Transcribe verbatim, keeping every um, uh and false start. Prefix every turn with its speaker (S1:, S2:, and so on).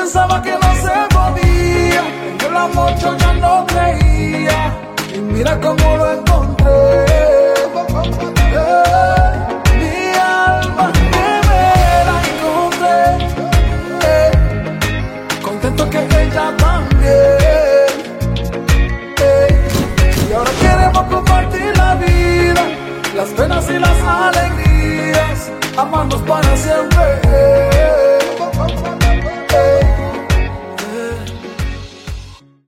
S1: pensaba que no se podía, en el amor yo ya no creía, y mira cómo lo